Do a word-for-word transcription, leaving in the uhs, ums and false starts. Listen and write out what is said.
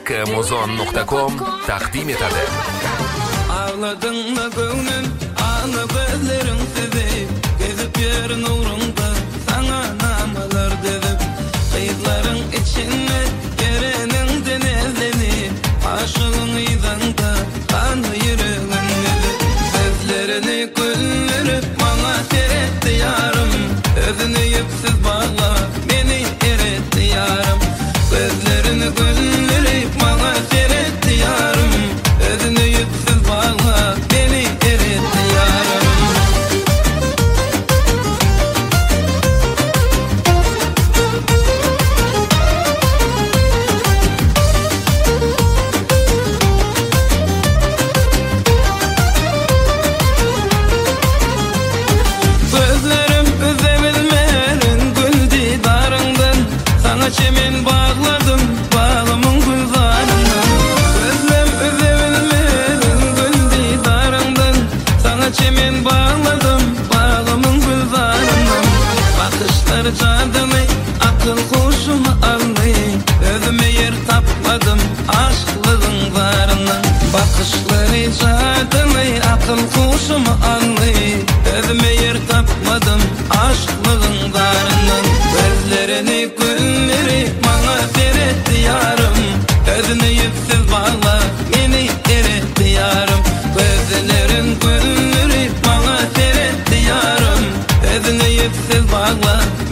mozon nokta com takdim etadi. Ağladın mı gönlüm, ağlı gözlerin sizi, gezip yerin uğrunda sana namalar dedim. Kıyıtların içinde yerenin denizleri, aşığın izanda kanlı yüreğin dedi. Sözlerini güldürüp bana teretti yarım, özünü yüpsüz bağla beni eretti yarım. Sözlerini güldürüp bana teretti yarım, özünü yüpsüz bağla beni eretti yarım. Sözlerim üzebilmerin gül didarından, sana çemen bağladım bağlamın gülzarından. Sözlem üzebilmerin gül didarından, sana çemen bağladım bağlamın gülzarından. Bakışları cadını, akıl kuşumu aldı, özüme yer tapmadım aşklığın varından. Bakışları cadını, akıl kuşumu aldı, özüme yer tapmadım aşklığın varından. Gözlerini gülleri bana seretti yarım, özünü yüpsüz bağla beni eretti yarım. Gözlerin gülleri bana seretti yarım, özünü yüpsüz bağla